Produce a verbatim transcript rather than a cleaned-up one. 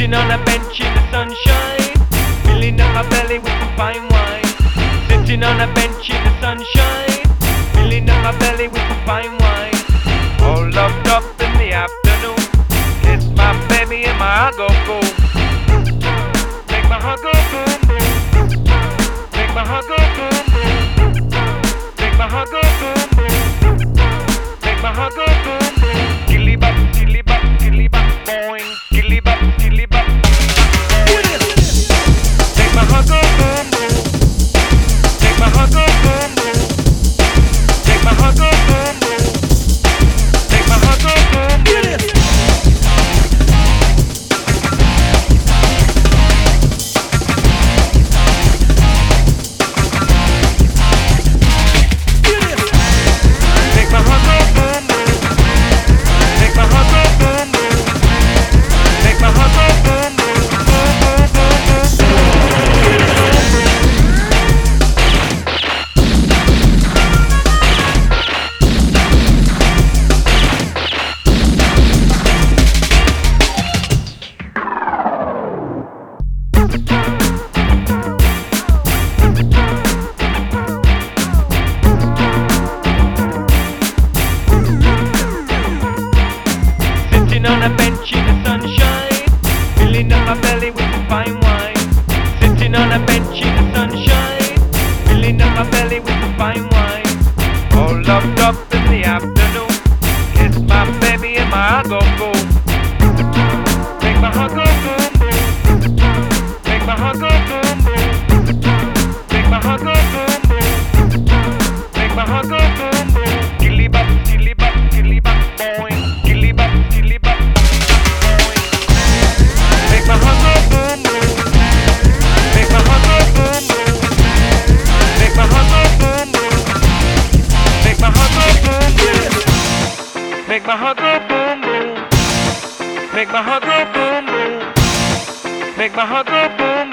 Sitting on a bench in the sunshine, filling up my belly with some fine wine. Sitting on a bench in the sunshine, filling up my belly with some fine wine. All loved up in the afternoon, kiss my baby and my heart go boom. Make my heart go boom boom. Make my heart go boom boom. Make my heart go boom boom. Make my heart go boom boom. Gilly bop, gilly bop, gilly bop, boing. Gilly bop, gilly bop. Make my heart go boom boom. Make my heart go boom boom. Make my heart go boom boom. Make my heart go boom boom. Make my heart go boom boom. Make my heart go boom boom. Make my heart go boom boom. Boom boom boom Sitting on a bench in the sunshine, filling up my belly with some fine wine. Sitting on a bench in the sunshine, filling up my belly with some fine wine. All loved up in the afternoon, kiss my baby and my heart go boom. Make my heart go boom boom. Make my heart go boom boom. Make my heart go boom boom. Make my heart go boom boom. Gilly bop, gilly bop, gilly bop, boing. Gilly bop, gilly bop, boing. Make my heart go boom boom. Make my heart go boom boom. Make my heart go boom boom. Make my heart go boom boom. Make my heart go boom boom. Make my heart go boom boom. Make my heart go boom